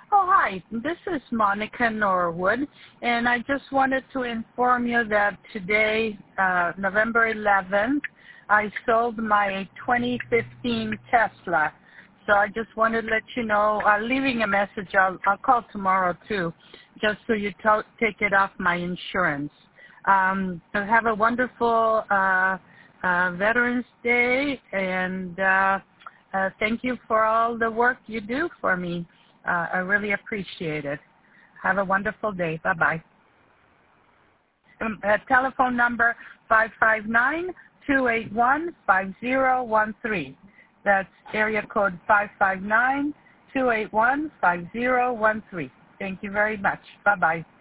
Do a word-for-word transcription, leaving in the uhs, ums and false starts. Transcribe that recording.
Oh, hi. This is Monica Norwood, and I just wanted to inform you that today, uh, November eleventh, I sold my twenty fifteen Tesla. So I just wanted to let you know, uh, leaving a message, I'll, I'll call tomorrow too, just so you to- take it off my insurance. Um, so have a wonderful uh, uh, Veterans Day, and uh, uh, thank you for all the work you do for me. Uh, I really appreciate it. Have a wonderful day. Bye-bye. Um, uh, telephone number five five nine, two eight one, five zero one three. That's area code five five nine, two eight one, five zero one three. Thank you very much. Bye-bye.